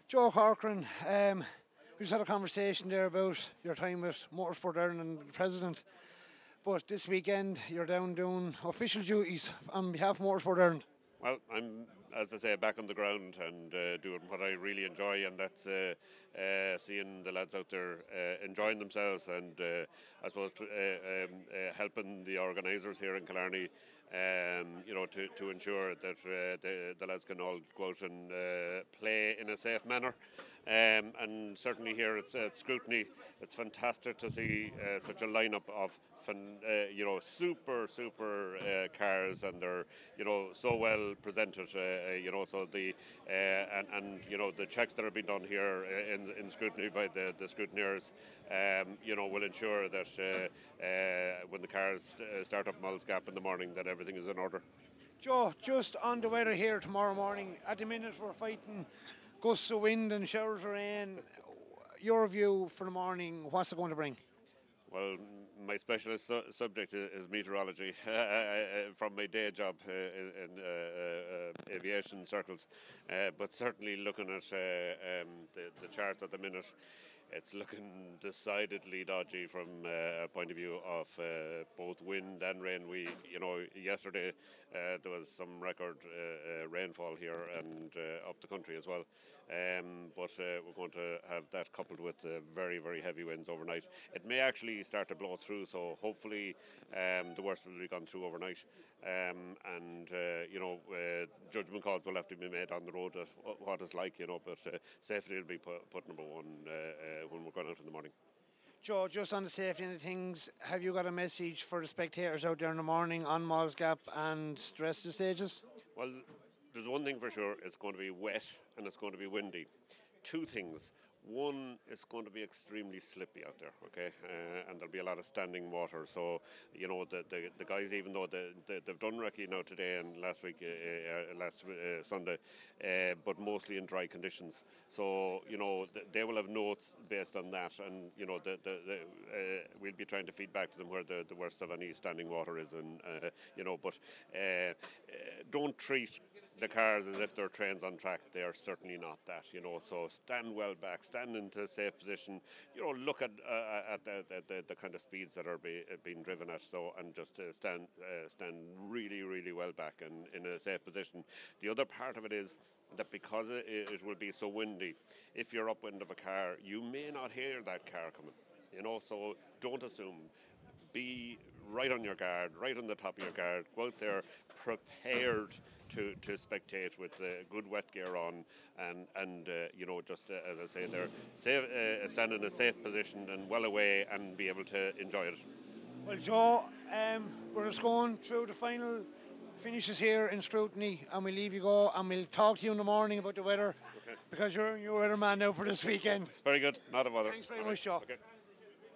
Joe Corcoran, we just had a conversation there about your time with Motorsport Ireland and the President. But this weekend you're down doing official duties on behalf of Motorsport Ireland. Well, I'm, as I say, back on the ground and doing what I really enjoy, and that's seeing the lads out there enjoying themselves and I suppose helping the organisers here in Killarney, to ensure that the lads can all go out and play in a safe manner. And certainly here at Scrutiny, it's fantastic to see such a lineup of super cars, and they're so well presented. So the the checks that are being done here in Scrutiny by the scrutineers, will ensure that when the cars start up Mulls Gap in the morning, that everything is in order. Joe, just on the weather here tomorrow morning, at the minute we're fighting gusts of wind and showers of rain. Your view for the morning, what's it going to bring? Well, my specialist subject is meteorology from my day job in aviation circles, but certainly looking at the charts at the minute, it's looking decidedly dodgy from a point of view of both wind and rain. Yesterday there was some record rainfall here and up the country as well. But we're going to have that coupled with very, very heavy winds overnight. It may actually start to blow through, so hopefully the worst will be gone through overnight. Judgment calls will have to be made on the road at what it's like, but safety will be put number one when we're going out in the morning. Joe, just on the safety end of things, have you got a message for the spectators out there in the morning on Mulls Gap and the rest of the stages? Well, there's one thing for sure: it's going to be wet and it's going to be windy. Two things. One, it's going to be extremely slippy out there, okay, and there'll be a lot of standing water. So, the guys, even though they've done recce now today and last week, last Sunday, but mostly in dry conditions. So, they will have notes based on that, and we'll be trying to feed back to them where the worst of any standing water is, and but don't treat the cars as if they're trains on track. They are certainly not that, so stand well back, stand into a safe position, look at the kind of speeds that are being driven at, and just stand really, really well back and in a safe position. The other part of it is that because it will be so windy, if you're upwind of a car, you may not hear that car coming, so don't assume. Be right on your guard, right on the top of your guard. Go out there prepared to spectate with good wet gear on, and just as I say, there, stand in a safe position and well away and be able to enjoy it. Well, Joe, we're just going through the final finishes here in Scrutiny, and we'll leave you go, and we'll talk to you in the morning about the weather, because you're your weatherman now for this weekend. Very good, not a bother. Thanks very much, Joe. Okay.